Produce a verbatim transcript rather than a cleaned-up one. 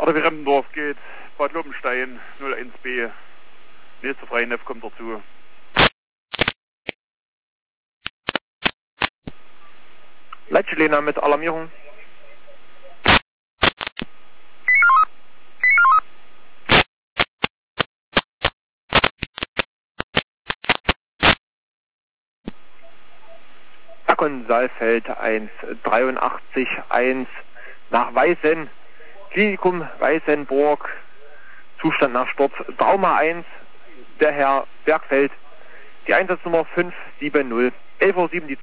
R W Remmendorf geht, Bad Lobenstein, null eins B. Nächste freie Neff kommt dazu. Leitchilena mit Alarmierung. Akon Saalfeld eins dreiundachtzig eins nach Weißen, Klinikum Weißenburg, Zustand nach Sturz, Trauma eins, der Herr Bergfeld, die Einsatznummer fünf sieben null, elf Uhr sieben die